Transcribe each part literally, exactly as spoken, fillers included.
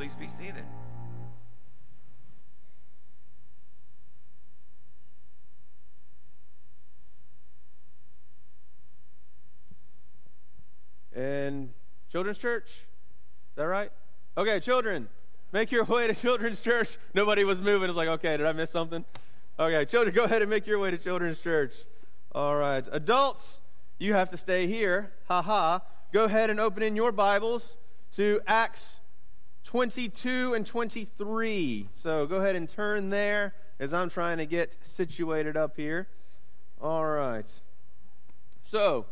Please be seated. And Children's Church? Is that right? Okay, children, make your way to Children's Church. Nobody was moving. It's like, okay, did I miss something? Okay, children, go ahead and make your way to Children's Church. All right. Adults, you have to stay here. Ha ha. Go ahead and open in your Bibles to Acts twenty-two and twenty-three. So go ahead and turn there as I'm trying to get situated up here. All right. So,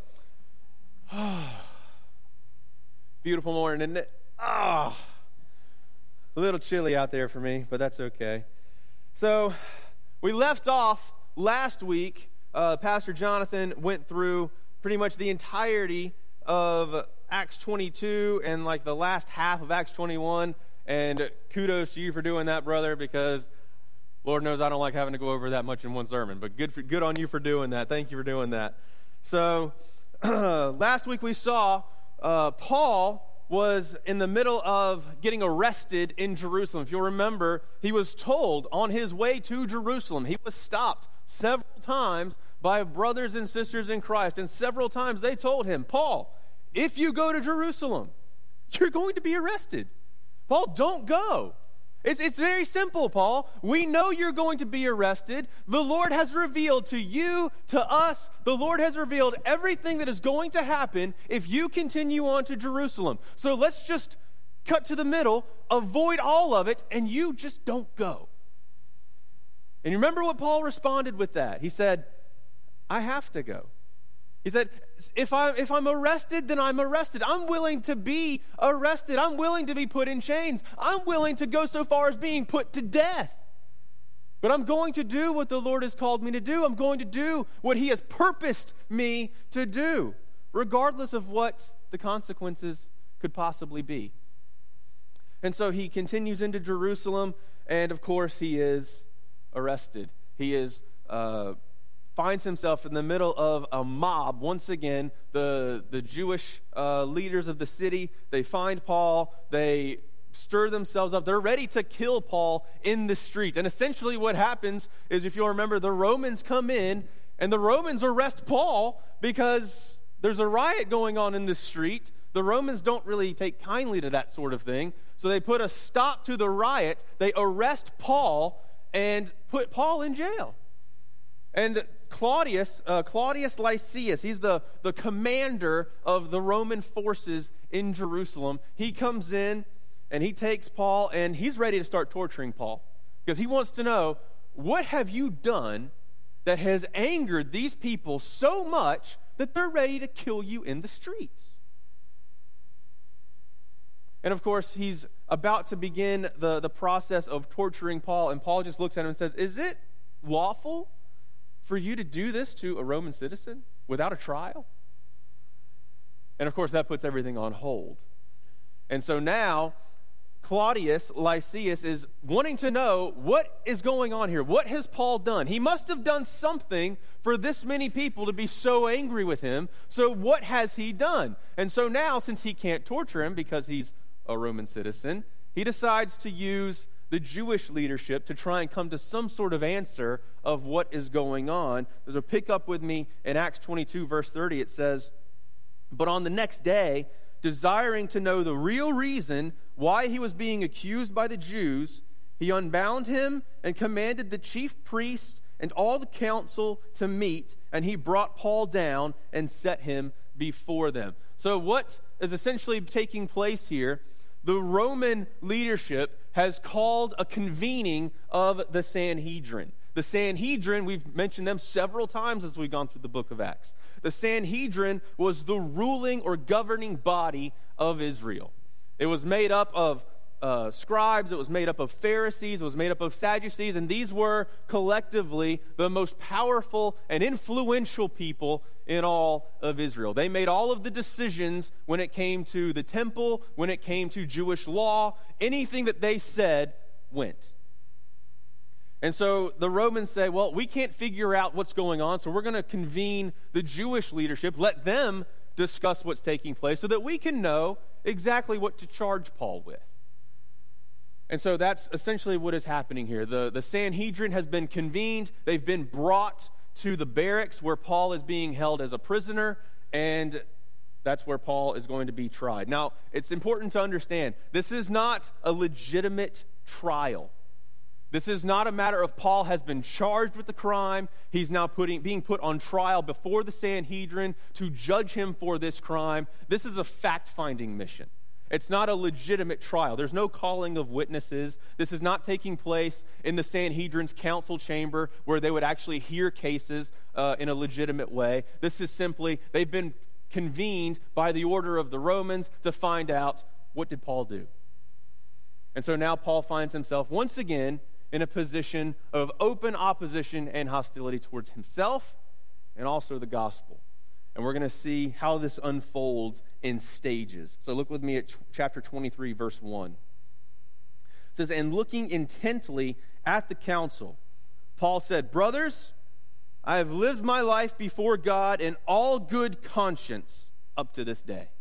beautiful morning, isn't it? Ah, oh, a little chilly out there for me, but that's okay. So, we left off last week. Uh, Pastor Jonathan went through pretty much the entirety of Acts twenty-two and like the last half of Acts twenty-one. And kudos to you for doing that, brother, because Lord knows I don't like having to go over that much in one sermon. But good, for, good on you for doing that. Thank you for doing that. So, last week we saw uh, Paul was in the middle of getting arrested in Jerusalem. If you'll remember, he was told on his way to Jerusalem, he was stopped several times by brothers and sisters in Christ, and several times they told him, Paul, if you go to Jerusalem, you're going to be arrested. Paul, don't go. It's, it's very simple, Paul. We know you're going to be arrested. The Lord has revealed to you, to us, the Lord has revealed everything that is going to happen if you continue on to Jerusalem. So let's just cut to the middle, avoid all of it, and you just don't go. And you remember what Paul responded with that? He said, I have to go. He said, if, I, if I'm arrested, then I'm arrested. I'm willing to be arrested. I'm willing to be put in chains. I'm willing to go so far as being put to death. But I'm going to do what the Lord has called me to do. I'm going to do what He has purposed me to do, regardless of what the consequences could possibly be. And so he continues into Jerusalem, and of course he is arrested. He is uh, finds himself in the middle of a mob. Once again, the, the Jewish uh, leaders of the city, they find Paul, they stir themselves up. They're ready to kill Paul in the street. And essentially what happens is, if you'll remember, the Romans come in, and the Romans arrest Paul because there's a riot going on in the street. The Romans don't really take kindly to that sort of thing. So they put a stop to the riot. They arrest Paul and put Paul in jail. And Claudius, uh, Claudius Lysias, he's the, the commander of the Roman forces in Jerusalem. He comes in and he takes Paul, and he's ready to start torturing Paul because he wants to know, what have you done that has angered these people so much that they're ready to kill you in the streets? And of course, he's about to begin the, the process of torturing Paul, and Paul just looks at him and says, is it lawful for you to do this to a Roman citizen without a trial? And of course, that puts everything on hold. And so now, Claudius Lysias is wanting to know, what is going on here? What has Paul done? He must have done something for this many people to be so angry with him. So what has he done? And so now, since he can't torture him because he's a Roman citizen, he decides to use the Jewish leadership to try and come to some sort of answer of what is going on. So pick up with me in Acts twenty-two, verse thirty. It says, but on the next day, desiring to know the real reason why he was being accused by the Jews, he unbound him and commanded the chief priests and all the council to meet, and he brought Paul down and set him before them. So what is essentially taking place here, the Roman leadership has called a convening of the Sanhedrin. The Sanhedrin, we've mentioned them several times as we've gone through the book of Acts. The Sanhedrin was the ruling or governing body of Israel. It was made up of uh, scribes, it was made up of Pharisees, it was made up of Sadducees, and these were collectively the most powerful and influential people in all of Israel. They made all of the decisions when it came to the temple, when it came to Jewish law. Anything that they said went. And so the Romans say, well, we can't figure out what's going on, so we're going to convene the Jewish leadership, let them discuss what's taking place so that we can know exactly what to charge Paul with. And so that's essentially what is happening here. The, the Sanhedrin has been convened. They've been brought to the barracks where Paul is being held as a prisoner, and that's where Paul is going to be tried. Now, it's important to understand, this is not a legitimate trial. This is not a matter of Paul has been charged with the crime. He's now putting, being put on trial before the Sanhedrin to judge him for this crime. This is a fact-finding mission. It's not a legitimate trial. There's no calling of witnesses. This is not taking place in the Sanhedrin's council chamber where they would actually hear cases uh, in a legitimate way. This is simply, they've been convened by the order of the Romans to find out, what did Paul do? And so now Paul finds himself once again in a position of open opposition and hostility towards himself and also the gospel. And we're going to see how this unfolds in stages. So look with me at chapter twenty-three, verse one. It says, "And looking intently at the council, Paul said, 'Brothers, I have lived my life before God in all good conscience up to this day.'"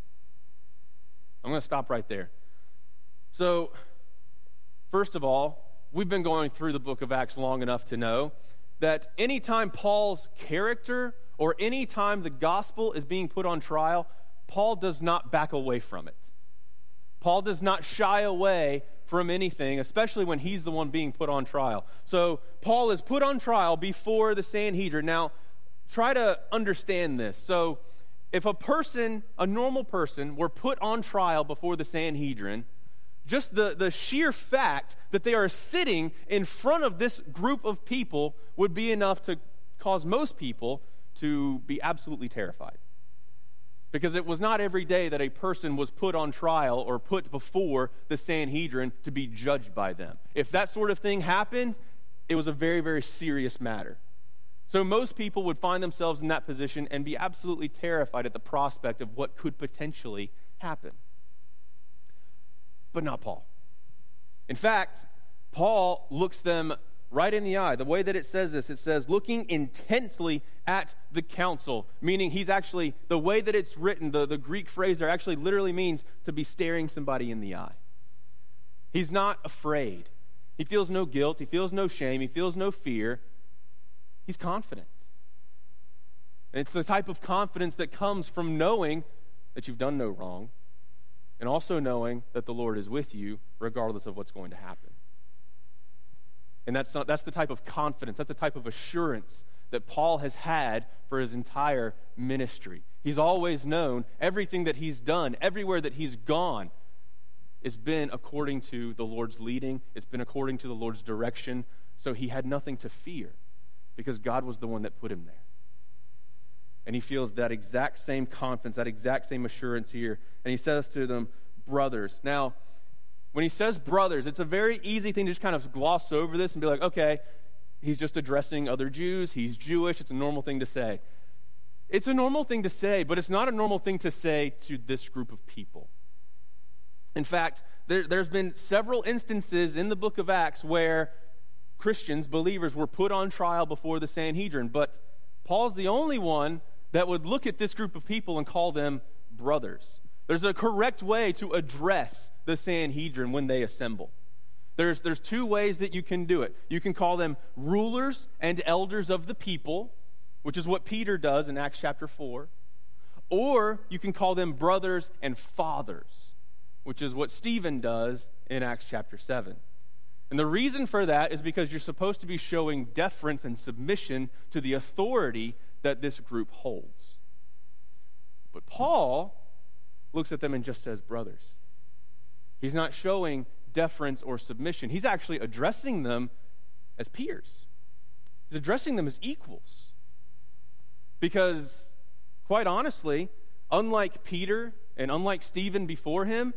I'm going to stop right there. So, first of all, we've been going through the book of Acts long enough to know that anytime Paul's character or anytime the gospel is being put on trial, Paul does not back away from it. Paul does not shy away from anything, especially when he's the one being put on trial. So Paul is put on trial before the Sanhedrin. Now, try to understand this. So if a person, a normal person, were put on trial before the Sanhedrin, just the, the sheer fact that they are sitting in front of this group of people would be enough to cause most people to be absolutely terrified. Because it was not every day that a person was put on trial or put before the Sanhedrin to be judged by them. If that sort of thing happened, it was a very, very serious matter. So most people would find themselves in that position and be absolutely terrified at the prospect of what could potentially happen. But not Paul. In fact, Paul looks them right in the eye. The way that it says this, it says, looking intently at the council, meaning he's actually, the way that it's written, the, the Greek phrase there actually literally means to be staring somebody in the eye. He's not afraid. He feels no guilt. He feels no shame. He feels no fear. He's confident. And it's the type of confidence that comes from knowing that you've done no wrong and also knowing that the Lord is with you regardless of what's going to happen. And that's not, that's the type of confidence, that's the type of assurance that Paul has had for his entire ministry. He's always known everything that he's done, everywhere that he's gone, it's been according to the Lord's leading. It's been according to the Lord's direction. So he had nothing to fear because God was the one that put him there. And he feels that exact same confidence, that exact same assurance here. And he says to them, brothers. Now, when he says brothers, it's a very easy thing to just kind of gloss over this and be like, okay, he's just addressing other Jews. He's Jewish. It's a normal thing to say. It's a normal thing to say, but it's not a normal thing to say to this group of people. In fact, there, there's been several instances in the book of Acts where Christians, believers, were put on trial before the Sanhedrin, but Paul's the only one that would look at this group of people and call them brothers. There's a correct way to address the Sanhedrin when they assemble. There's, there's two ways that you can do it. You can call them rulers and elders of the people, which is what Peter does in Acts chapter four. Or you can call them brothers and fathers, which is what Stephen does in Acts chapter seven. And the reason for that is because you're supposed to be showing deference and submission to the authority that this group holds. But Paul looks at them and just says, brothers. He's not showing deference or submission. He's actually addressing them as peers. He's addressing them as equals. Because, quite honestly, unlike Peter and unlike Stephen before him,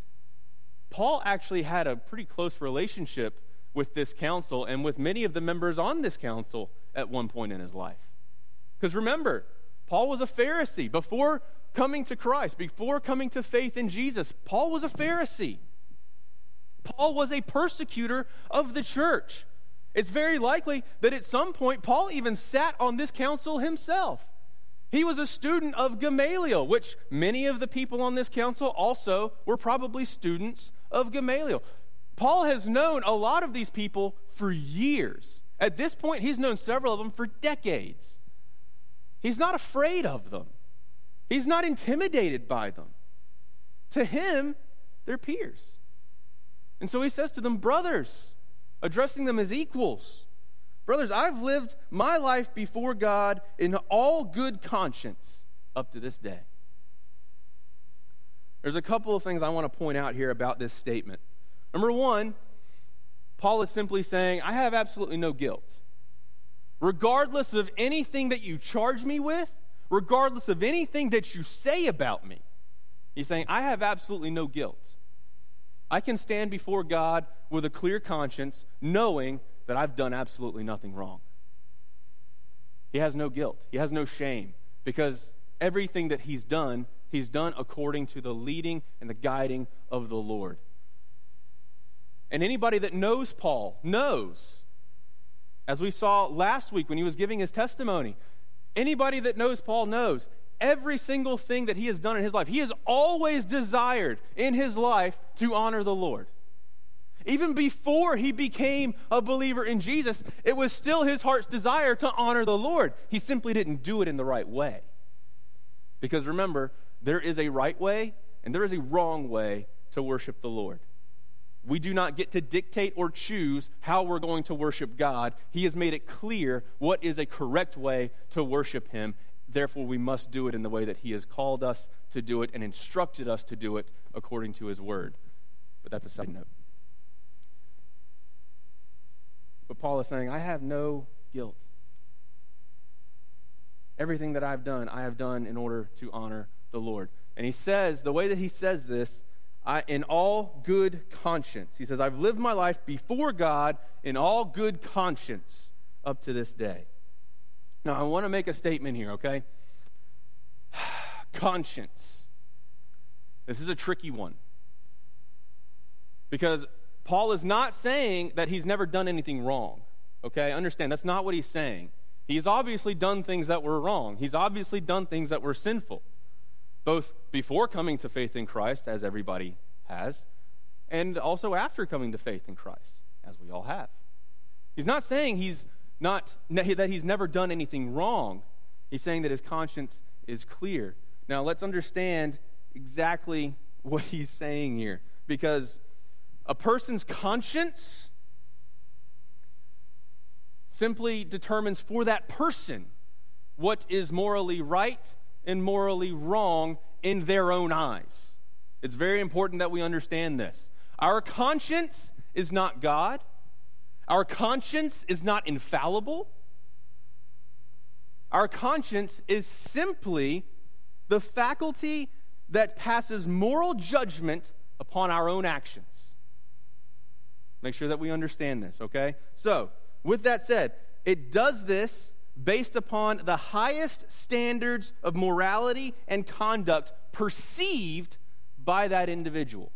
Paul actually had a pretty close relationship with this council and with many of the members on this council at one point in his life. Because remember, Paul was a Pharisee. Before coming to Christ, before coming to faith in Jesus, Paul was a Pharisee. Paul was a persecutor of the church. It's very likely that at some point, Paul even sat on this council himself. He was a student of Gamaliel, which many of the people on this council also were probably students of Gamaliel. Paul has known a lot of these people for years. At this point, he's known several of them for decades. He's not afraid of them. He's not intimidated by them. To him, they're peers. And so he says to them, brothers, addressing them as equals. Brothers, I've lived my life before God in all good conscience up to this day. There's a couple of things I want to point out here about this statement. Number one, Paul is simply saying, I have absolutely no guilt. Regardless of anything that you charge me with, regardless of anything that you say about me, he's saying, I have absolutely no guilt. I can stand before God with a clear conscience, knowing that I've done absolutely nothing wrong. He has no guilt. He has no shame, because everything that he's done, he's done according to the leading and the guiding of the Lord. And anybody that knows Paul knows, as we saw last week when he was giving his testimony, anybody that knows Paul knows every single thing that he has done in his life. He has always desired in his life to honor the Lord. Even before he became a believer in Jesus, it was still his heart's desire to honor the Lord. He simply didn't do it in the right way. Because remember, there is a right way and there is a wrong way to worship the Lord. We do not get to dictate or choose how we're going to worship God. He has made it clear what is a correct way to worship him. Therefore, we must do it in the way that he has called us to do it and instructed us to do it according to his word. But that's a side note. But Paul is saying, I have no guilt. Everything that I've done, I have done in order to honor the Lord. And he says, the way that he says this, I, in all good conscience. He says, I've lived my life before God in all good conscience up to this day. Now, I want to make a statement here, okay? Conscience. This is a tricky one. Because Paul is not saying that he's never done anything wrong, okay? Understand, that's not what he's saying. He's obviously done things that were wrong. He's obviously done things that were sinful, both before coming to faith in Christ, as everybody has, and also after coming to faith in Christ, as we all have. He's not saying he's not that he's never done anything wrong. He's saying that his conscience is clear. Now, let's understand exactly what he's saying here, because a person's conscience simply determines for that person what is morally right and morally wrong in their own eyes. It's very important that we understand this. Our conscience is not God. Our conscience is not infallible. Our conscience is simply the faculty that passes moral judgment upon our own actions. Make sure that we understand this, okay? So, with that said, it does this based upon the highest standards of morality and conduct perceived by that individual.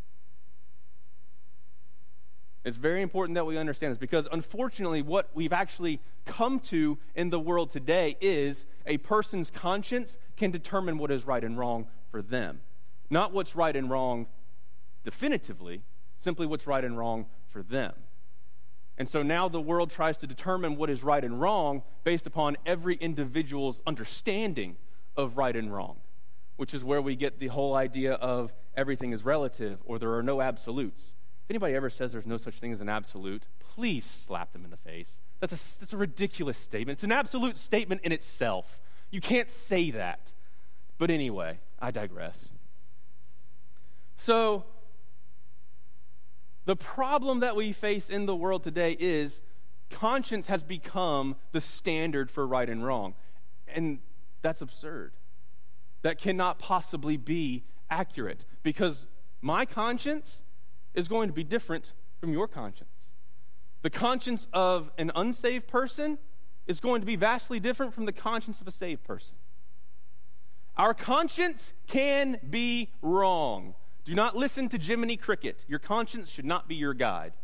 It's very important that we understand this, because unfortunately what we've actually come to in the world today is a person's conscience can determine what is right and wrong for them. Not what's right and wrong definitively, simply what's right and wrong for them. And so now the world tries to determine what is right and wrong based upon every individual's understanding of right and wrong, which is where we get the whole idea of everything is relative, or there are no absolutes. If anybody ever says there's no such thing as an absolute, please slap them in the face. That's a, that's a ridiculous statement. It's an absolute statement in itself. You can't say that. But anyway, I digress. So, the problem that we face in the world today is conscience has become the standard for right and wrong. And that's absurd. That cannot possibly be accurate, because my conscience is going to be different from your conscience. The conscience of an unsaved person is going to be vastly different from the conscience of a saved person. Our conscience can be wrong. Do not listen to Jiminy Cricket. Your conscience should not be your guide.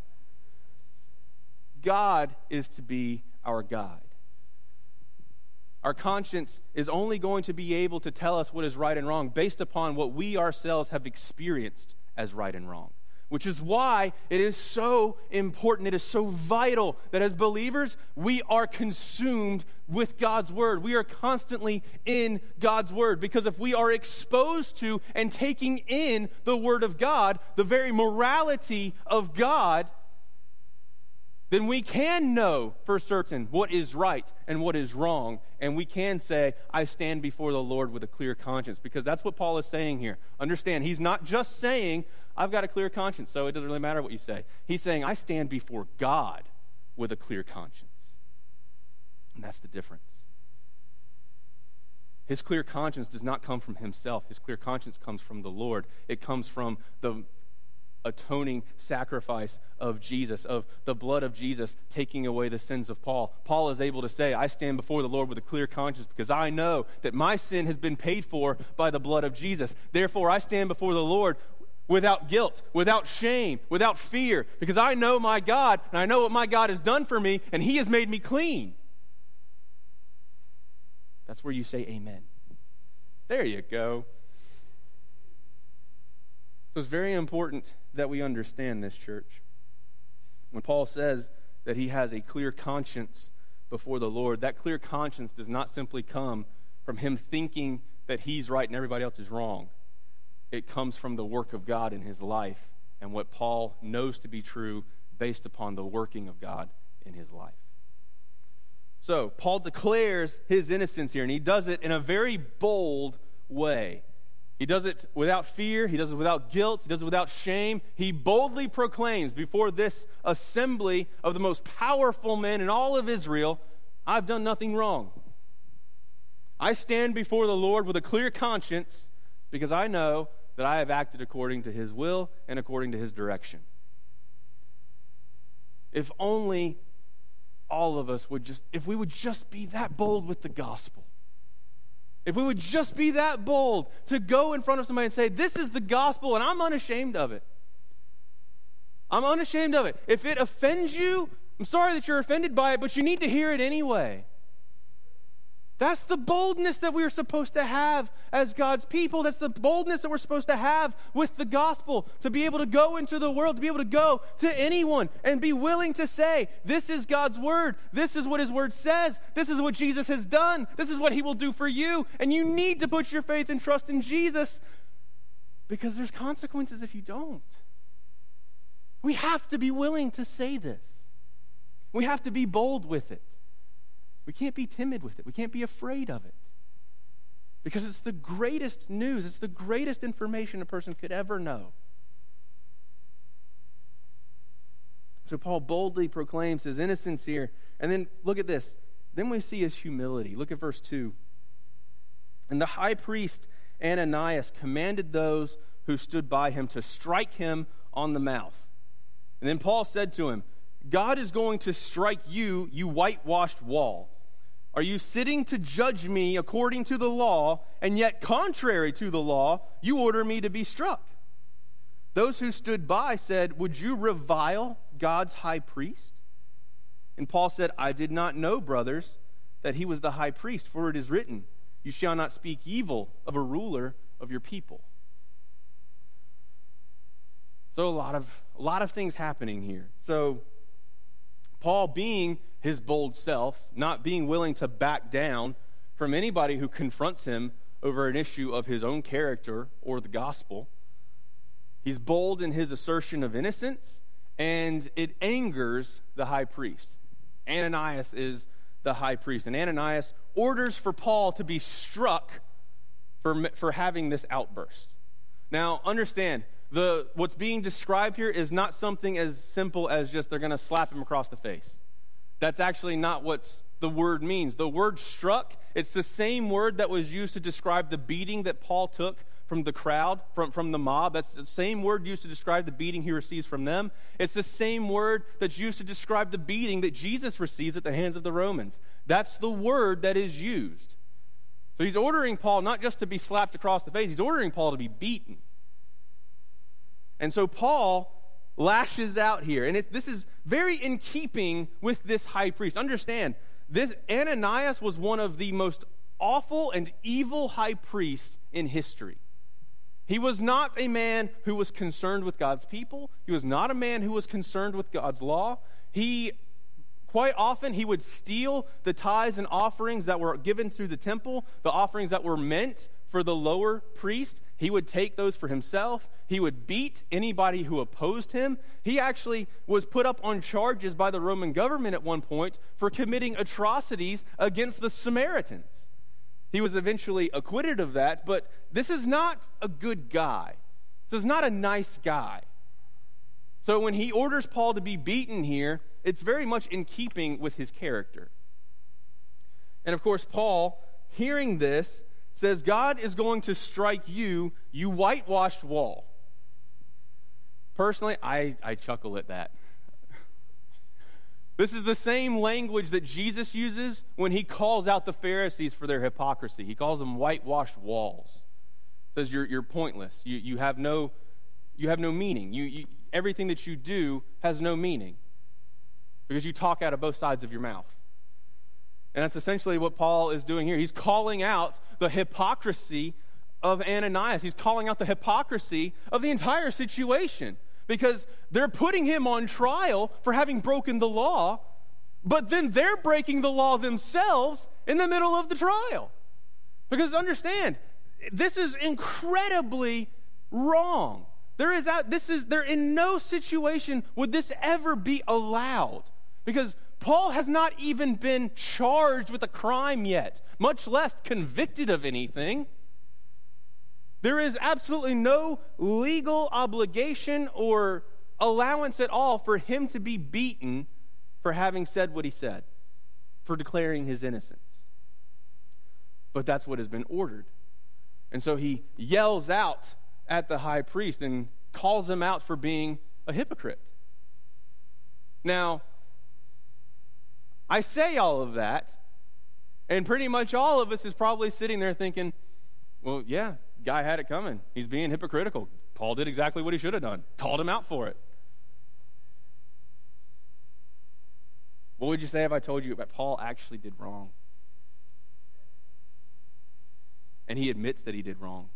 God is to be our guide. Our conscience is only going to be able to tell us what is right and wrong based upon what we ourselves have experienced as right and wrong. which is why it is so important, it is so vital that as believers, we are consumed with God's Word. We are constantly in God's Word, because if we are exposed to and taking in the Word of God, the very morality of God, then we can know for certain what is right and what is wrong, and we can say, I stand before the Lord with a clear conscience, because that's what Paul is saying here. Understand, he's not just saying, I've got a clear conscience, so it doesn't really matter what you say. He's saying, I stand before God with a clear conscience. And that's the difference. His clear conscience does not come from himself. His clear conscience comes from the Lord. It comes from the atoning sacrifice of Jesus, of the blood of Jesus taking away the sins of Paul. Paul is able to say, I stand before the Lord with a clear conscience because I know that my sin has been paid for by the blood of Jesus. Therefore, I stand before the Lord without guilt, without shame, without fear, because I know my God, and I know what my God has done for me, and he has made me clean. That's where you say amen. There you go. So it's very important that we understand this, church. When Paul says that he has a clear conscience before the Lord, that clear conscience does not simply come from him thinking that he's right and everybody else is wrong. It comes from the work of God in his life and what Paul knows to be true based upon the working of God in his life. So, Paul declares his innocence here, and he does it in a very bold way. He does it without fear. He does it without guilt. He does it without shame. He boldly proclaims before this assembly of the most powerful men in all of Israel, I've done nothing wrong. I stand before the Lord with a clear conscience because I know that I have acted according to his will and according to his direction. If only all of us would just, if we would just be that bold with the gospel. If we would just be that bold to go in front of somebody and say, this is the gospel and I'm unashamed of it. I'm unashamed of it. If it offends you, I'm sorry that you're offended by it, but you need to hear it anyway. That's the boldness that we are supposed to have as God's people. That's the boldness that we're supposed to have with the gospel, to be able to go into the world, to be able to go to anyone and be willing to say, this is God's word. This is what his word says. This is what Jesus has done. This is what he will do for you. And you need to put your faith and trust in Jesus because there's consequences if you don't. We have to be willing to say this. We have to be bold with it. We can't be timid with it. We can't be afraid of it. Because it's the greatest news. It's the greatest information a person could ever know. So Paul boldly proclaims his innocence here. And then look at this. Then we see his humility. Look at verse two. And the high priest Ananias commanded those who stood by him to strike him on the mouth. And then Paul said to him, God is going to strike you, you whitewashed wall. Are you sitting to judge me according to the law, and yet contrary to the law, you order me to be struck? Those who stood by said, would you revile God's high priest? And Paul said, I did not know, brothers, that he was the high priest, for it is written, you shall not speak evil of a ruler of your people. So a lot of a lot of things happening here. So Paul, being his bold self, not being willing to back down from anybody who confronts him over an issue of his own character or the gospel, he's bold in his assertion of innocence, and it angers the high priest. Ananias is the high priest, and Ananias orders for Paul to be struck for, for having this outburst. Now, understand, the what's being described here is not something as simple as just they're going to slap him across the face. That's actually not what the word means. The word struck, it's the same word that was used to describe the beating that Paul took from the crowd, from, from the mob. That's the same word used to describe the beating he receives from them. It's the same word that's used to describe the beating that Jesus receives at the hands of the Romans. That's the word that is used. So he's ordering Paul not just to be slapped across the face, he's ordering Paul to be beaten. And so Paul lashes out here. And it, this is very in keeping with this high priest. Understand, this Ananias was one of the most awful and evil high priests in history. He was not a man who was concerned with God's people. He was not a man who was concerned with God's law. He, quite often, he would steal the tithes and offerings that were given through the temple, the offerings that were meant for the lower priest. He would take those for himself. He would beat anybody who opposed him. He actually was put up on charges by the Roman government at one point for committing atrocities against the Samaritans. He was eventually acquitted of that, but this is not a good guy. This is not a nice guy. So when he orders Paul to be beaten here, it's very much in keeping with his character. And of course, Paul, hearing this, says, God is going to strike you, you whitewashed wall. Personally, I, I chuckle at that. This is the same language that Jesus uses when he calls out the Pharisees for their hypocrisy. He calls them whitewashed walls. He says you're, you're pointless. You, you, have no, you have no meaning. You, you, everything that you do has no meaning because you talk out of both sides of your mouth. And that's essentially what Paul is doing here. He's calling out the hypocrisy of Ananias. He's calling out the hypocrisy of the entire situation because they're putting him on trial for having broken the law, but then they're breaking the law themselves in the middle of the trial. Because understand, this is incredibly wrong. There is out, this is there in no situation would this ever be allowed because Paul has not even been charged with a crime yet, much less convicted of anything. There is absolutely no legal obligation or allowance at all for him to be beaten for having said what he said, for declaring his innocence. But that's what has been ordered. And so he yells out at the high priest and calls him out for being a hypocrite. Now, I say all of that, and pretty much all of us is probably sitting there thinking, well, yeah, guy had it coming. He's being hypocritical. Paul did exactly what he should have done. Called him out for it. What would you say if I told you that Paul actually did wrong? And he admits that he did wrong.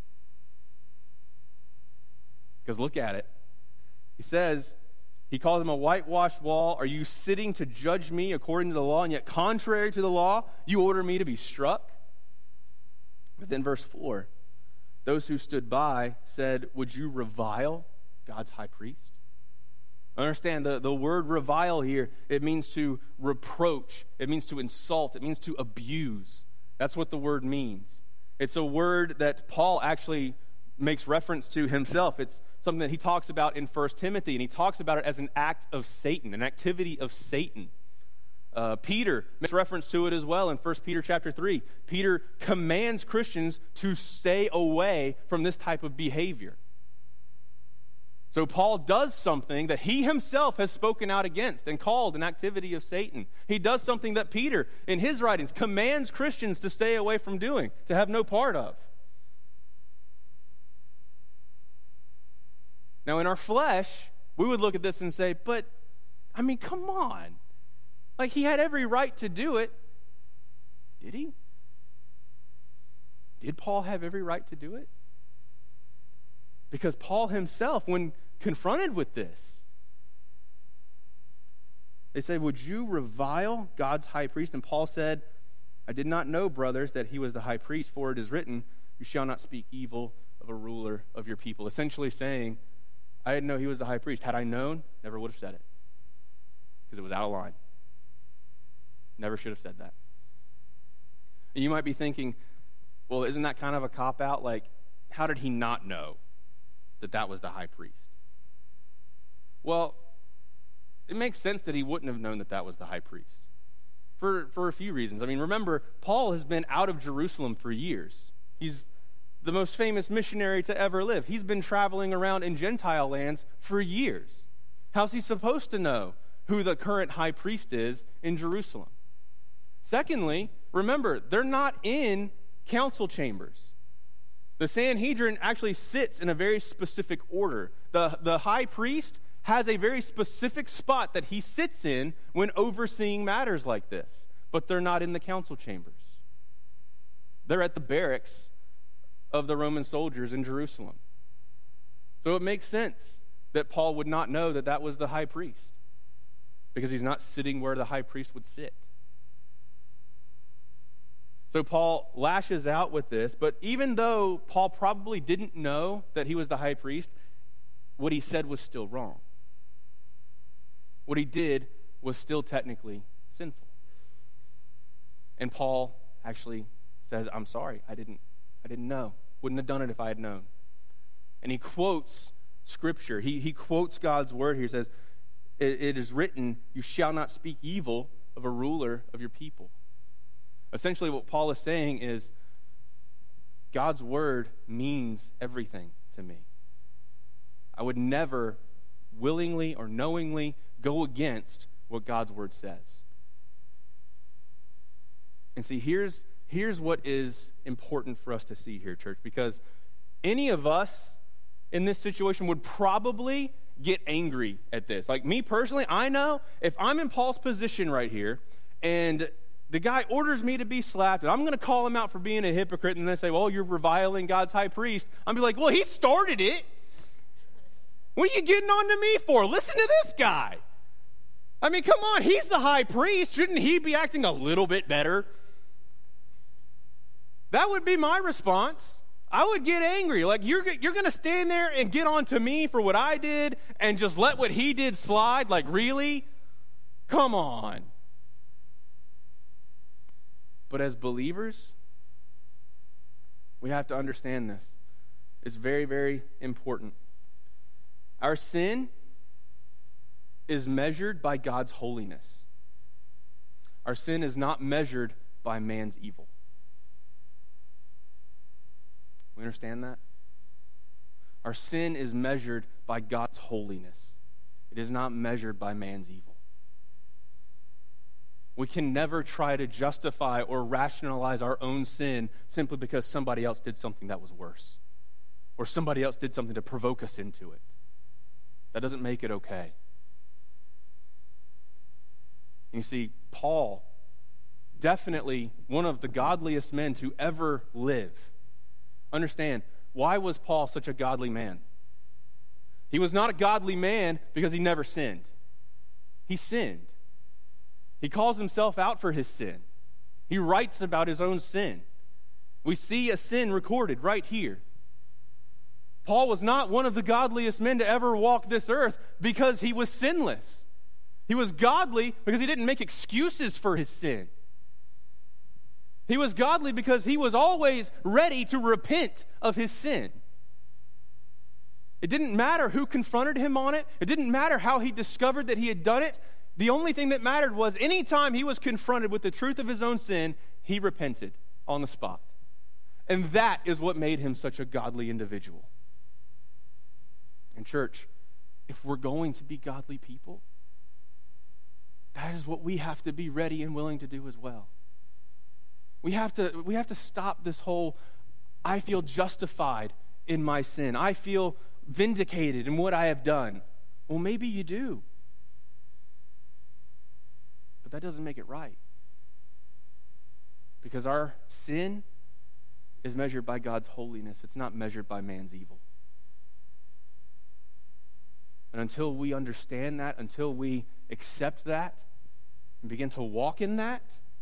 Because look at it. He says, he calls him a whitewashed wall. Are you sitting to judge me according to the law, and yet contrary to the law, you order me to be struck? But then verse four, those who stood by said, would you revile God's high priest? Understand, the, the word revile here, it means to reproach. It means to insult. It means to abuse. That's what the word means. It's a word that Paul actually makes reference to himself. It's something that he talks about in First Timothy, and he talks about it as an act of Satan, an activity of Satan. Uh, Peter makes reference to it as well in First Peter chapter three. Peter commands Christians to stay away from this type of behavior. So Paul does something that he himself has spoken out against and called an activity of Satan. He does something that Peter, in his writings, commands Christians to stay away from doing, to have no part of. Now, in our flesh, we would look at this and say, but, I mean, come on. Like, he had every right to do it. Did he? Did Paul have every right to do it? Because Paul himself, when confronted with this, they said, would you revile God's high priest? And Paul said, I did not know, brothers, that he was the high priest, for it is written, you shall not speak evil of a ruler of your people. Essentially saying, I didn't know he was the high priest. Had I known, never would have said it. Because it was out of line. Never should have said that. And you might be thinking, well, isn't that kind of a cop-out? Like, how did he not know that that was the high priest? Well, it makes sense that he wouldn't have known that that was the high priest. For, for a few reasons. I mean, remember, Paul has been out of Jerusalem for years. He's the most famous missionary to ever live. He's been traveling around in Gentile lands for years. How's he supposed to know who the current high priest is in Jerusalem? Secondly, remember, they're not in council chambers. The Sanhedrin actually sits in a very specific order. The, the high priest has a very specific spot that he sits in when overseeing matters like this, but they're not in the council chambers. They're at the barracks of the Roman soldiers in Jerusalem. So it makes sense that Paul would not know that that was the high priest, because he's not sitting where the high priest would sit. So Paul lashes out with this, but even though Paul probably didn't know that he was the high priest, what he said was still wrong. What he did was still technically sinful. And Paul actually says, I'm sorry, I didn't, I didn't know. Wouldn't have done it if I had known. And he quotes Scripture. He, he quotes God's word here. He says, it, it is written, you shall not speak evil of a ruler of your people. Essentially what Paul is saying is, God's word means everything to me. I would never willingly or knowingly go against what God's word says. And see, here's, here's what is important for us to see here, church, because any of us in this situation would probably get angry at this. Like me personally, I know if I'm in Paul's position right here and the guy orders me to be slapped, and I'm going to call him out for being a hypocrite, and then say, well, you're reviling God's high priest. I'm be like, well, he started it. What are you getting on to me for? Listen to this guy. I mean, come on, he's the high priest. Shouldn't he be acting a little bit better? That would be my response. I would get angry. Like, you're, you're going to stand there and get on to me for what I did and just let what he did slide? Like, really? Come on. But as believers, we have to understand this. It's very, very important. Our sin is measured by God's holiness. Our sin is not measured by man's evil. We understand that? Our sin is measured by God's holiness. It is not measured by man's evil. We can never try to justify or rationalize our own sin simply because somebody else did something that was worse, or somebody else did something to provoke us into it. That doesn't make it okay. You see, Paul, definitely one of the godliest men to ever live. Understand, why was Paul such a godly man? He was not a godly man because he never sinned. He sinned. He calls himself out for his sin. He writes about his own sin. We see a sin recorded right here. Paul was not one of the godliest men to ever walk this earth because he was sinless. He was godly because he didn't make excuses for his sin. He was godly because he was always ready to repent of his sin. It didn't matter who confronted him on it. It didn't matter how he discovered that he had done it. The only thing that mattered was anytime he was confronted with the truth of his own sin, he repented on the spot. And that is what made him such a godly individual. And church, if we're going to be godly people, that is what we have to be ready and willing to do as well. We have to, we have to stop this whole, I feel justified in my sin. I feel vindicated in what I have done. Well, maybe you do. But that doesn't make it right. Because our sin is measured by God's holiness. It's not measured by man's evil. And until we understand that, until we accept that, and begin to walk in that,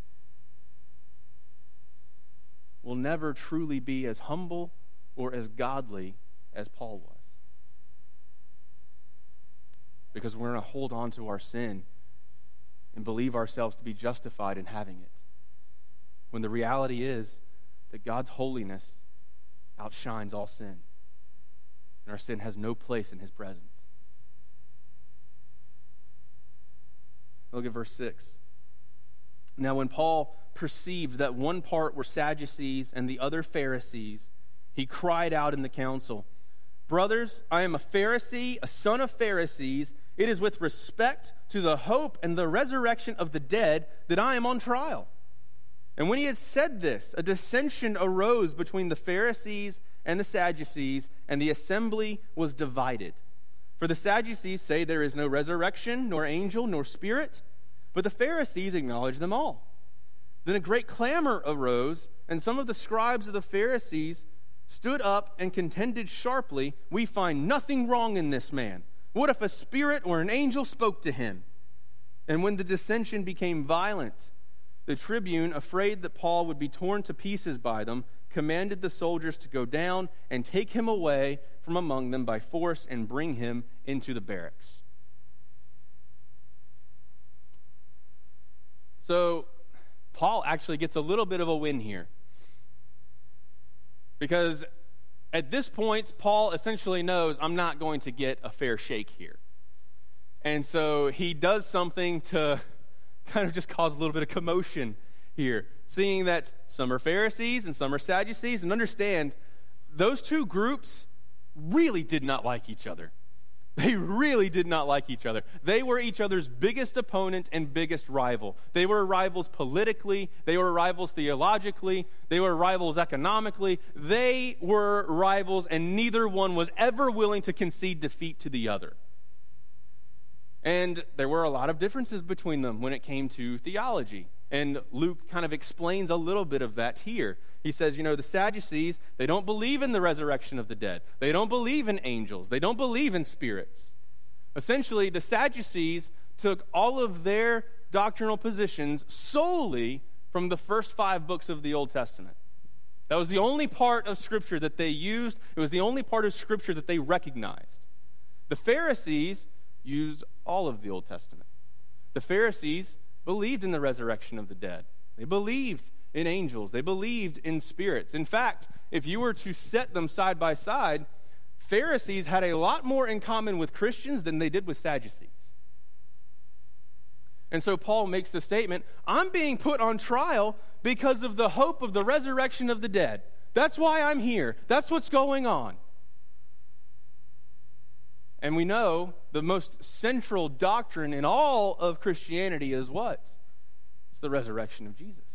we'll never truly be as humble or as godly as Paul was. Because we're going to hold on to our sin and believe ourselves to be justified in having it, when the reality is that God's holiness outshines all sin, and our sin has no place in his presence. Look at verse six. Now when Paul perceived that one part were Sadducees and the other Pharisees, he cried out in the council, "Brothers, I am a Pharisee, a son of Pharisees. It is with respect to the hope and the resurrection of the dead that I am on trial." And when he had said this, a dissension arose between the Pharisees and the Sadducees, and the assembly was divided. For the Sadducees say there is no resurrection, nor angel, nor spirit, but the Pharisees acknowledge them all. Then a great clamor arose, and some of the scribes of the Pharisees stood up and contended sharply, "We find nothing wrong in this man. What if a spirit or an angel spoke to him?" And when the dissension became violent, the tribune, afraid that Paul would be torn to pieces by them, commanded the soldiers to go down and take him away from among them by force and bring him into the barracks. So, Paul actually gets a little bit of a win here. Because at this point, Paul essentially knows, I'm not going to get a fair shake here. And so he does something to kind of just cause a little bit of commotion here, seeing that some are Pharisees and some are Sadducees, and understand those two groups really did not like each other. They really did not like each other. They were each other's biggest opponent and biggest rival. They were rivals politically. They were rivals theologically. They were rivals economically. They were rivals, and neither one was ever willing to concede defeat to the other. And there were a lot of differences between them when it came to theology. And Luke kind of explains a little bit of that here. He says, you know, the Sadducees, they don't believe in the resurrection of the dead. They don't believe in angels. They don't believe in spirits. Essentially, the Sadducees took all of their doctrinal positions solely from the first five books of the Old Testament. That was the only part of Scripture that they used. It was the only part of Scripture that they recognized. The Pharisees used all of the Old Testament. The Pharisees believed in the resurrection of the dead. They believed in angels. They believed in spirits. In fact, if you were to set them side by side, Pharisees had a lot more in common with Christians than they did with Sadducees. And so Paul makes the statement, I'm being put on trial because of the hope of the resurrection of the dead. That's why I'm here. That's what's going on. And we know the most central doctrine in all of Christianity is what? It's the resurrection of Jesus.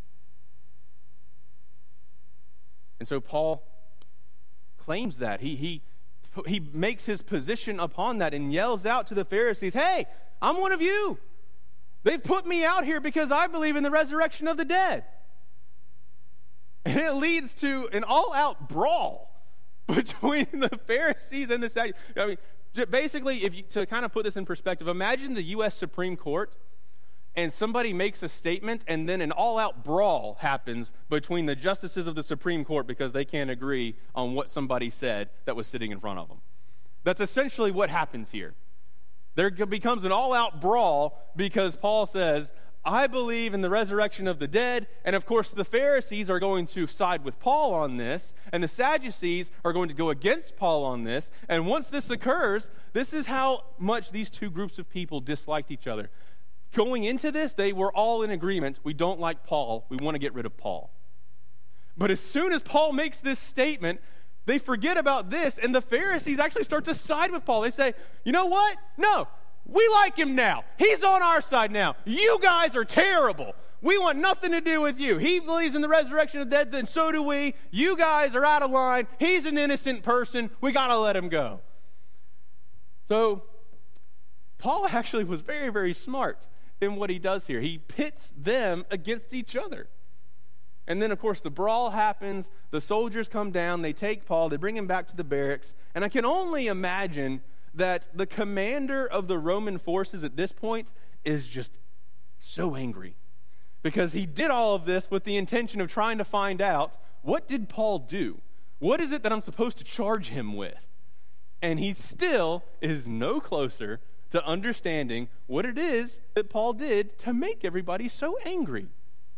And so Paul claims that. He, he, he makes his position upon that and yells out to the Pharisees, hey, I'm one of you. They've put me out here because I believe in the resurrection of the dead. And it leads to an all-out brawl between the Pharisees and the Sadducees. I mean, basically, if you, to kind of put this in perspective, imagine the U S Supreme Court and somebody makes a statement and then an all-out brawl happens between the justices of the Supreme Court because they can't agree on what somebody said that was sitting in front of them. That's essentially what happens here. There becomes an all-out brawl because Paul says, I believe in the resurrection of the dead, and of course the Pharisees are going to side with Paul on this, and the Sadducees are going to go against Paul on this, and once this occurs, this is how much these two groups of people disliked each other. Going into this, they were all in agreement, we don't like Paul, we want to get rid of Paul. But as soon as Paul makes this statement, they forget about this, and the Pharisees actually start to side with Paul. They say, you know what? No. We like him now. He's on our side now. You guys are terrible. We want nothing to do with you. He believes in the resurrection of the dead, then so do we. You guys are out of line. He's an innocent person. We got to let him go. So, Paul actually was very, very smart in what he does here. He pits them against each other. And then, of course, the brawl happens. The soldiers come down. They take Paul. They bring him back to the barracks. And I can only imagine that the commander of the Roman forces at this point is just so angry because he did all of this with the intention of trying to find out, what did Paul do? What is it that I'm supposed to charge him with? And he still is no closer to understanding what it is that Paul did to make everybody so angry.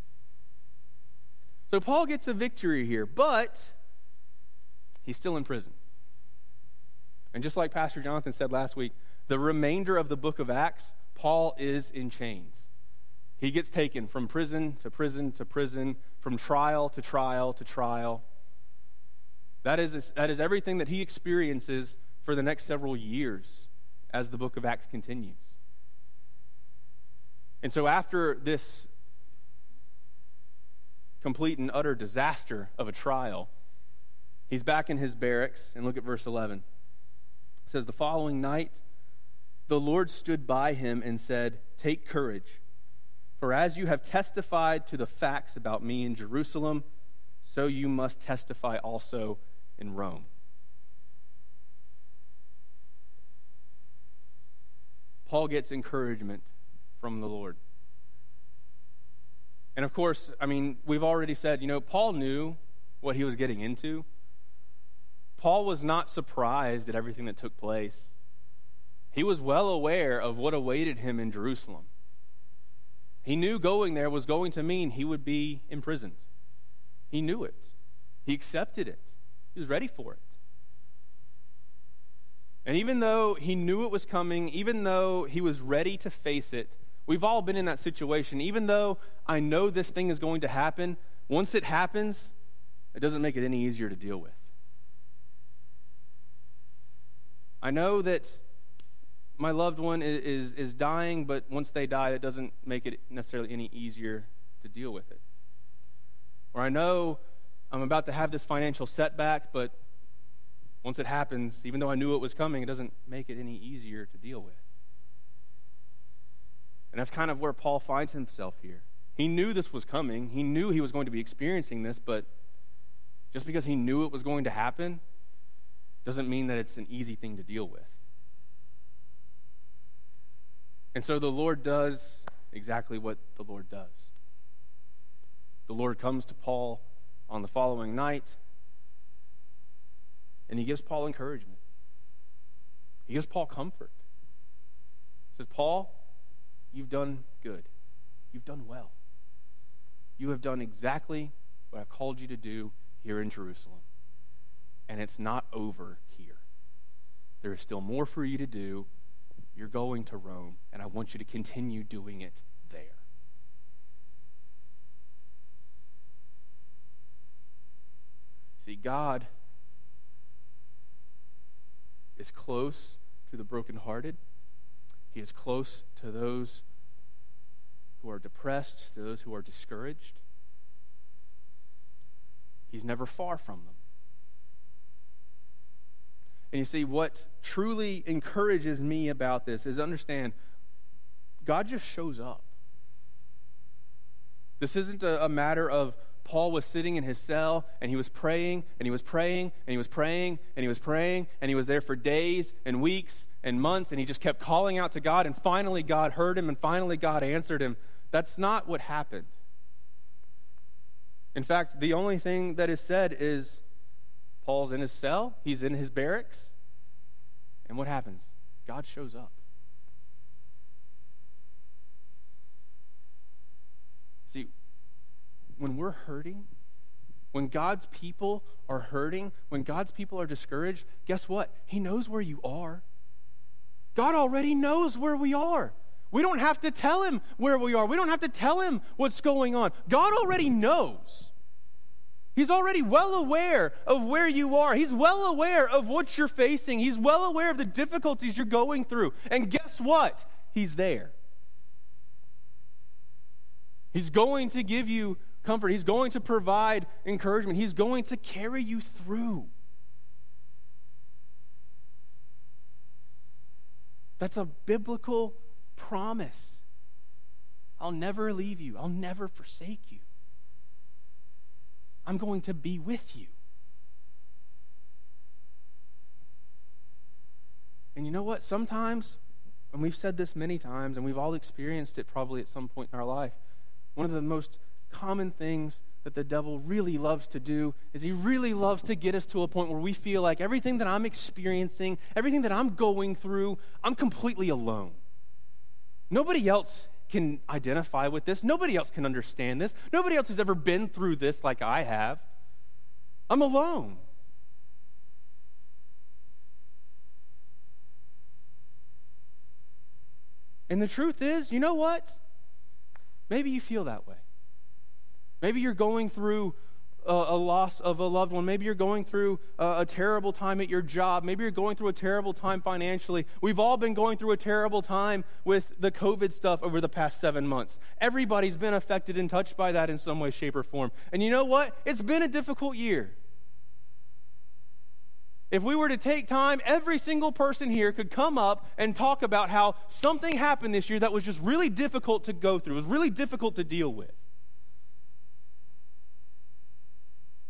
So Paul gets a victory here, but he's still in prison. And just like Pastor Jonathan said last week, the remainder of the book of Acts, Paul is in chains. He gets taken from prison to prison to prison, from trial to trial to trial. That is, that is everything that he experiences for the next several years as the book of Acts continues. And so after this complete and utter disaster of a trial, he's back in his barracks, and look at verse eleven. It says, the following night, the Lord stood by him and said, take courage, for as you have testified to the facts about me in Jerusalem, so you must testify also in Rome. Paul gets encouragement from the Lord. And of course, I mean, we've already said, you know, Paul knew what he was getting into. Paul was not surprised at everything that took place. He was well aware of what awaited him in Jerusalem. He knew going there was going to mean he would be imprisoned. He knew it. He accepted it. He was ready for it. And even though he knew it was coming, even though he was ready to face it, we've all been in that situation. Even though I know this thing is going to happen, once it happens, it doesn't make it any easier to deal with. I know that my loved one is, is, is dying, but once they die, it doesn't make it necessarily any easier to deal with it. Or I know I'm about to have this financial setback, but once it happens, even though I knew it was coming, it doesn't make it any easier to deal with. And that's kind of where Paul finds himself here. He knew this was coming. He knew he was going to be experiencing this, but just because he knew it was going to happen doesn't mean that it's an easy thing to deal with. And so the Lord does exactly what the Lord does. The Lord comes to Paul on the following night, and he gives Paul encouragement. He gives Paul comfort. He says, Paul, you've done good. You've done well. You have done exactly what I've called you to do here in Jerusalem. And it's not over here. There is still more for you to do. You're going to Rome, and I want you to continue doing it there. See, God is close to the brokenhearted. He is close to those who are depressed, to those who are discouraged. He's never far from them. And you see, what truly encourages me about this is understand, God just shows up. This isn't a, a matter of Paul was sitting in his cell, and he was praying, and he was praying, and he was praying, and he was praying, and he was there for days and weeks and months, and he just kept calling out to God, and finally God heard him, and finally God answered him. That's not what happened. In fact, the only thing that is said is Paul's in his cell, he's in his barracks, and what happens? God shows up. See, when we're hurting, when God's people are hurting, when God's people are discouraged, guess what? He knows where you are. God already knows where we are. We don't have to tell him where we are. We don't have to tell him what's going on. God already knows. He's already well aware of where you are. He's well aware of what you're facing. He's well aware of the difficulties you're going through. And guess what? He's there. He's going to give you comfort. He's going to provide encouragement. He's going to carry you through. That's a biblical promise. I'll never leave you. I'll never forsake you. I'm going to be with you. And you know what? Sometimes, and we've said this many times, and we've all experienced it probably at some point in our life, one of the most common things that the devil really loves to do is he really loves to get us to a point where we feel like everything that I'm experiencing, everything that I'm going through, I'm completely alone. Nobody else can identify with this. Nobody else can understand this. Nobody else has ever been through this like I have. I'm alone. And the truth is, you know what? Maybe you feel that way. Maybe you're going through a, a loss of a loved one. Maybe you're going through a, a terrible time at your job. Maybe you're going through a terrible time financially. We've all been going through a terrible time with the COVID stuff over the past seven months. Everybody's been affected and touched by that in some way, shape, or form. And you know what? It's been a difficult year. If we were to take time, every single person here could come up and talk about how something happened this year that was just really difficult to go through. It was really difficult to deal with.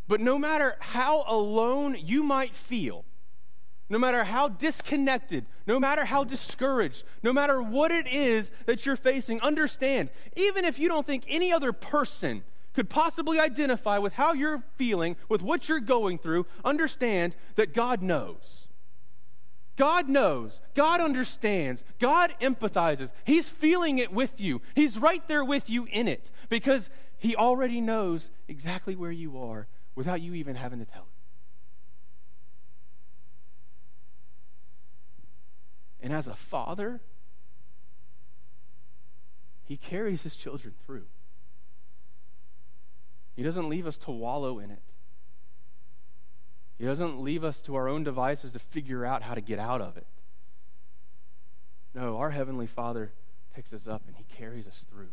But no matter how alone you might feel, no matter how disconnected, no matter how discouraged, no matter what it is that you're facing, understand, even if you don't think any other person could possibly identify with how you're feeling, with what you're going through, understand that God knows. God knows. God understands. God empathizes. He's feeling it with you. He's right there with you in it because he already knows exactly where you are without you even having to tell him. And as a father, he carries his children through. He doesn't leave us to wallow in it. He doesn't leave us to our own devices to figure out how to get out of it. No, our Heavenly Father picks us up and he carries us through.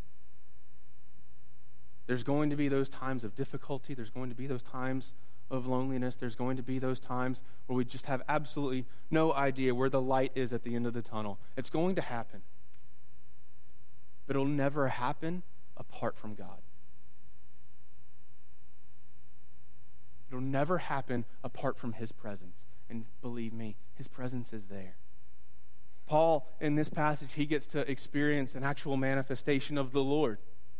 There's going to be those times of difficulty. There's going to be those times of loneliness. There's going to be those times where we just have absolutely no idea where the light is at the end of the tunnel. It's going to happen. But it'll never happen apart from God. It'll never happen apart from his presence. And believe me, his presence is there. Paul, in this passage, he gets to experience an actual manifestation of the Lord.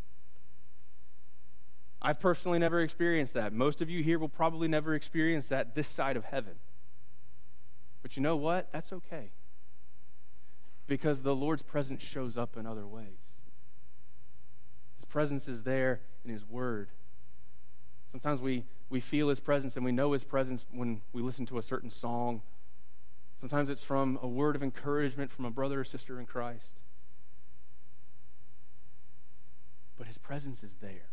I've personally never experienced that. Most of you here will probably never experience that this side of heaven. But you know what? That's okay. Because the Lord's presence shows up in other ways. His presence is there in his word. Sometimes we, we feel his presence and we know his presence when we listen to a certain song. Sometimes it's from a word of encouragement from a brother or sister in Christ. But his presence is there.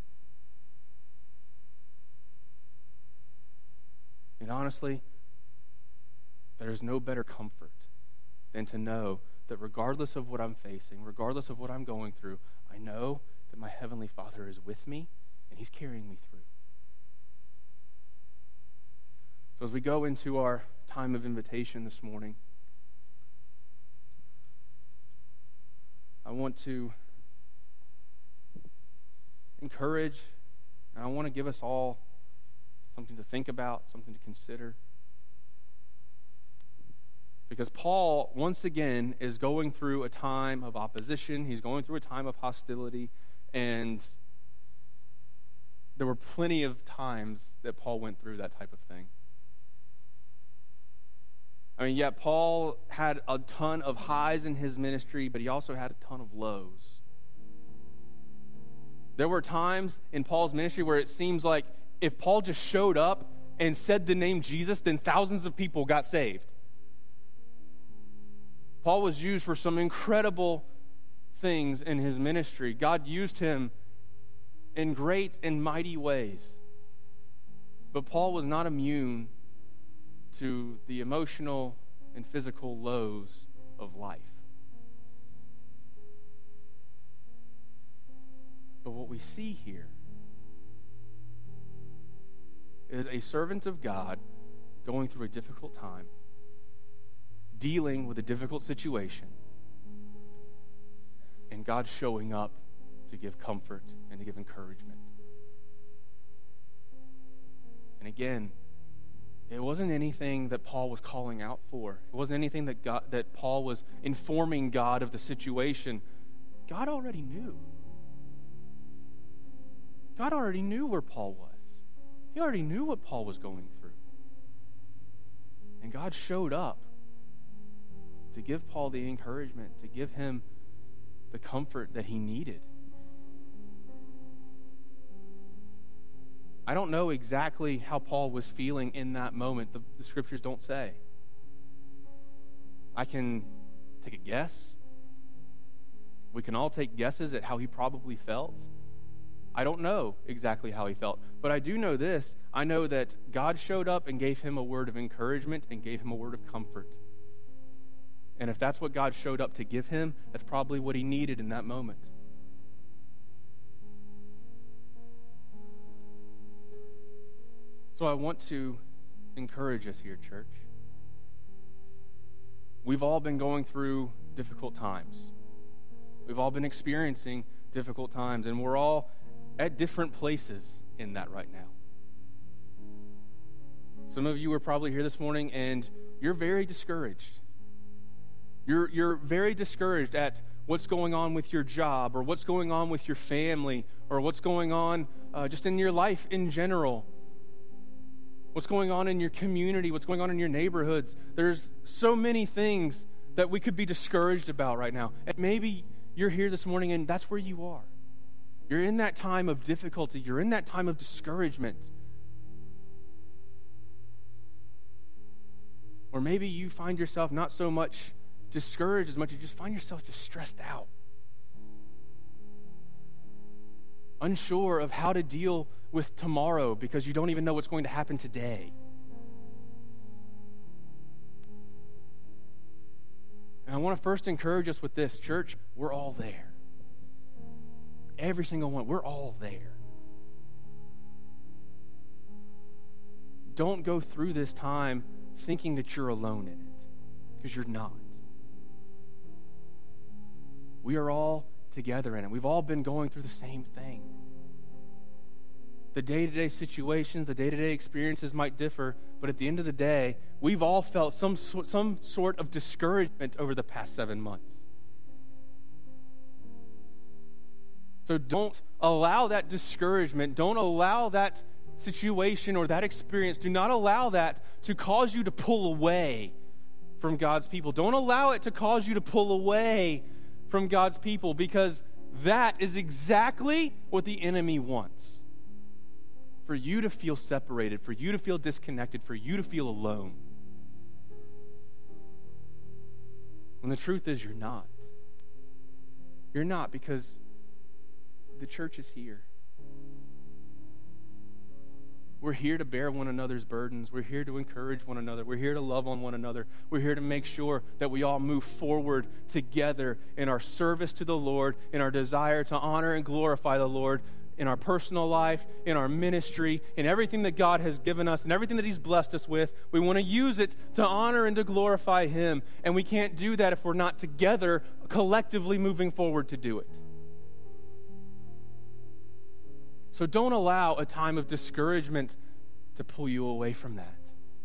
And honestly, there is no better comfort than to know that regardless of what I'm facing, regardless of what I'm going through, I know that my Heavenly Father is with me and he's carrying me through. So as we go into our time of invitation this morning, I want to encourage, and I want to give us all something to think about, something to consider. Because Paul, once again, is going through a time of opposition. He's going through a time of hostility, and there were plenty of times that Paul went through that type of thing. I mean, yeah, Paul had a ton of highs in his ministry, but he also had a ton of lows. There were times in Paul's ministry where it seems like if Paul just showed up and said the name Jesus, then thousands of people got saved. Paul was used for some incredible things in his ministry. God used him in great and mighty ways. But Paul was not immune to the emotional and physical lows of life. But what we see here is a servant of God going through a difficult time, dealing with a difficult situation, and God showing up to give comfort and to give encouragement. And again, it wasn't anything that Paul was calling out for. It wasn't anything that God, that Paul was informing God of the situation. God already knew. God already knew where Paul was. He already knew what Paul was going through. And God showed up to give Paul the encouragement, to give him the comfort that he needed. I don't know exactly how Paul was feeling in that moment. The, the scriptures don't say. I can take a guess. We can all take guesses at how he probably felt. I don't know exactly how he felt. But I do know this. I know that God showed up and gave him a word of encouragement and gave him a word of comfort. And if that's what God showed up to give him, that's probably what he needed in that moment. So I want to encourage us here, church. We've all been going through difficult times. We've all been experiencing difficult times, and we're all at different places in that right now. Some of you are probably here this morning and you're very discouraged. You're, you're very discouraged at what's going on with your job, or what's going on with your family, or what's going on uh, just in your life in general. What's going on in your community, what's going on in your neighborhoods. There's so many things that we could be discouraged about right now. And maybe you're here this morning and that's where you are. You're in that time of difficulty. You're in that time of discouragement. Or maybe you find yourself not so much discouraged as much as you just find yourself just stressed out. Unsure of how to deal with tomorrow because you don't even know what's going to happen today. And I want to first encourage us with this, church, we're all there. Every single one, we're all there. Don't go through this time thinking that you're alone in it, because you're not. We are all together in it. We've all been going through the same thing. The day-to-day situations, the day-to-day experiences might differ, but at the end of the day, we've all felt some, some sort of discouragement over the past seven months. So don't allow that discouragement, don't allow that situation or that experience, do not allow that to cause you to pull away from God's people. Don't allow it to cause you to pull away from God's people, because that is exactly what the enemy wants. For you to feel separated, for you to feel disconnected, for you to feel alone. When the truth is you're not. You're not, because the church is here. We're here to bear one another's burdens. We're here to encourage one another. We're here to love on one another. We're here to make sure that we all move forward together in our service to the Lord, in our desire to honor and glorify the Lord, in our personal life, in our ministry, in everything that God has given us, and everything that He's blessed us with. We want to use it to honor and to glorify Him. And we can't do that if we're not together, collectively moving forward to do it. So don't allow a time of discouragement to pull you away from that.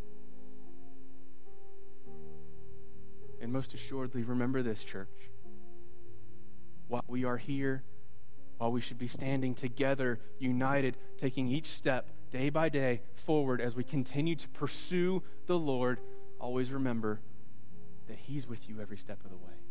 And most assuredly, remember this, church. While we are here, while we should be standing together, united, taking each step day by day forward as we continue to pursue the Lord, always remember that He's with you every step of the way.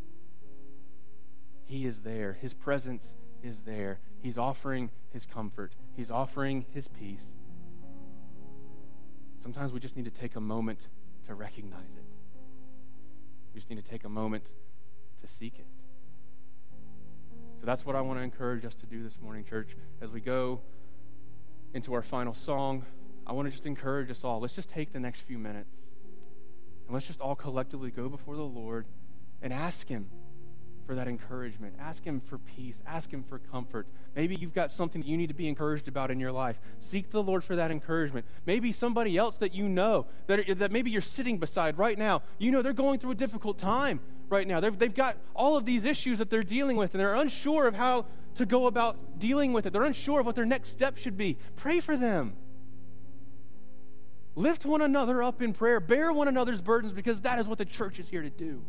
He is there. His presence is there. He's offering His comfort. He's offering His peace. Sometimes we just need to take a moment to recognize it. We just need to take a moment to seek it. So that's what I want to encourage us to do this morning, church. As we go into our final song, I want to just encourage us all. Let's just take the next few minutes and let's just all collectively go before the Lord and ask Him for that encouragement. Ask Him for peace. Ask Him for comfort. Maybe you've got something that you need to be encouraged about in your life. Seek the Lord for that encouragement. Maybe somebody else that you know, that, that maybe you're sitting beside right now, you know they're going through a difficult time right now. They've, they've got all of these issues that they're dealing with, and they're unsure of how to go about dealing with it. They're unsure of what their next step should be. Pray for them. Lift one another up in prayer. Bear one another's burdens, because that is what the church is here to do.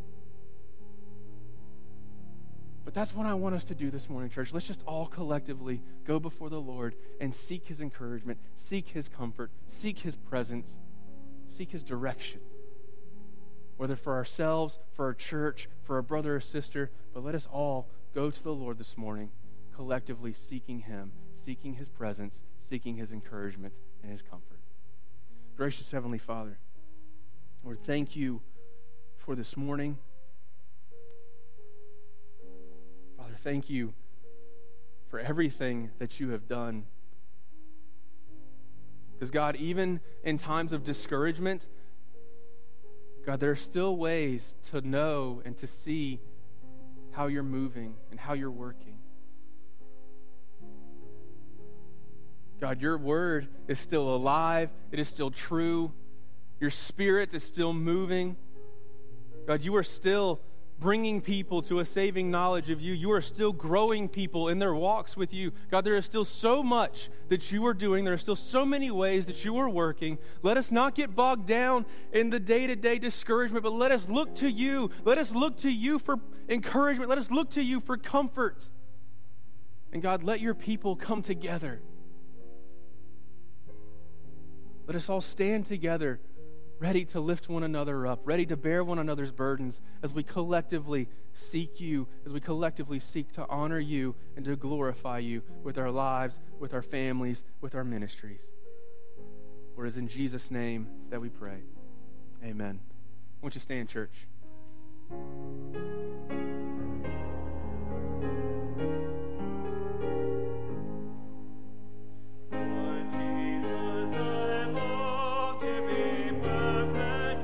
But that's what I want us to do this morning, church. Let's just all collectively go before the Lord and seek His encouragement, seek His comfort, seek His presence, seek His direction. Whether for ourselves, for our church, for a brother or sister, but let us all go to the Lord this morning, collectively seeking Him, seeking His presence, seeking His encouragement and His comfort. Gracious Heavenly Father, Lord, thank You for this morning. Father, thank You for everything that You have done. Because God, even in times of discouragement, God, there are still ways to know and to see how You're moving and how You're working. God, Your word is still alive. It is still true. Your Spirit is still moving. God, You are still bringing people to a saving knowledge of you. You are still growing people in their walks with you. God, there is still so much that you are doing. There are still so many ways that you are working. Let us not get bogged down in the day-to-day discouragement, but let us look to you. Let us look to you for encouragement. Let us look to you for comfort. And God, let your people come together. Let us all stand together, ready to lift one another up, ready to bear one another's burdens as we collectively seek you, as we collectively seek to honor you and to glorify you with our lives, with our families, with our ministries. For it is in Jesus' name that we pray. Amen. Won't you stand, church?